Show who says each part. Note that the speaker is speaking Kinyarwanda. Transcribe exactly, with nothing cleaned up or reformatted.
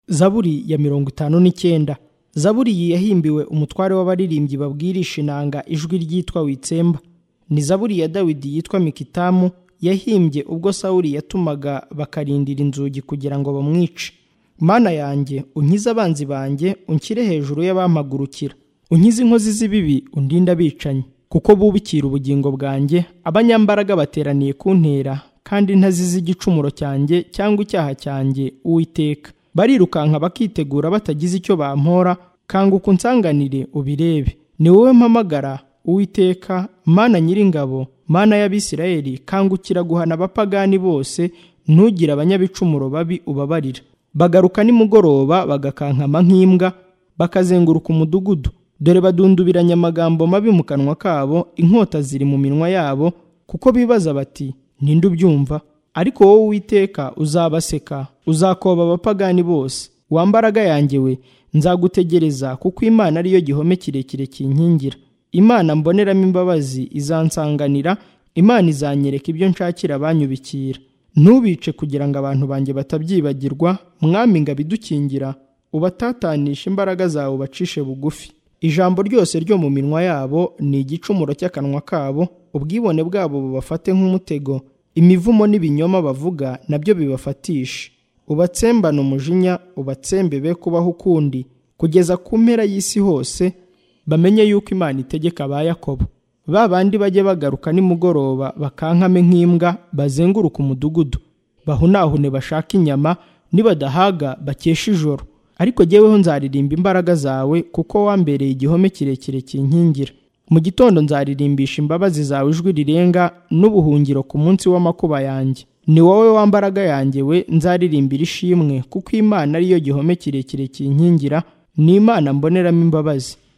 Speaker 1: Zaburi ya mirongo itanu n'icyenda. Zaburi iyi yahimbiwe umutware w'abaririmbyi babwirisha inanga ijwi ryitwa Witsemba. Ni zaburi ya Dawidi yitwa Mikitamu, yahimbye ubwo Sawuli yatumaga bakarindira inzugi kugira ngo bamwice. Mana yanjye, unkize abanzi banjye, unshyire hejuru y'abampagurukira. Unkize inkozi z'ibibi, undinde abicanyi, kuko bubikira ubugingo bwanjye. Abanyambaraga bateraniye kuntera, kandi ntazize igicumuro cyanjye cyangwa icyaha cyanjye, Uwiteka. Barirukanka bakitegura batagize icyo bampora, kanguka unsanganire ubirebe. Ni wowe mpamagara, Uwiteka, Mana Nyiringabo, Mana y'Abisirayeli, kangukira guhana abapagani bose, ntugire abanyabicumuro babi ubabarira. Bagaruka nimugoroba bagakankama nk'imbwa, bakazenguruka umudugudu. Dore badundubiranya amagambo mabi mu kanwa kabo, inkota ziri mu minwa yabo, kuko bibaza bati, ninde ubyumva? Ariko wowe Uwiteka uzabaseka, uzakoba abapagani bose. Wambaraga yanjye we, nzagutegereza, kuko Imana ariyo gihome kirekire kinkingira. Imana mboneramo imbabazi izansanganira, Imana izanyereka ibyo nshakira abanyubikira. Ntubice kugira ngo abantu banjye batabyibagirwa, Mwami ngabidukingira, ubatatanisha imbaraga zawe ubacishe bugufi. Ijambo ryose ryo mu minwa yabo ni igicumuro cy'akanwa kabo, ubwibone bwabo bubafate nk'umutego, imivumo n'ibinyoma bavuga nabyo bibafatisha. Ubatsembane umujinya, ubatsembe be kubaho ukundi, kugeza ku mpera y'isi hose, bamenye yuko Imana itegeka aba Yakobo. Ba bandi bajye bagaruka nimugoroba bakankame nk'imbwa, bazenguruka umudugudu, bahunahune bashaka inyama, nibadahaga bakesha ijoro. Ariko jyeweho nzaririmba imbaraga zawe, kuko wambereye igihome kirekire kinkingira. Mu gitondo nzaririmbisha imbabazi zawe ijwi rirenga, n'ubuhungiro ku munsi w'amakuba yanjye. Ni wowe wambaraga yanjye we, nzaririmbira ishimwe, kuko Imana ariyo gihome kirekire kinkingira, ni Imana mboneramo imbabazi.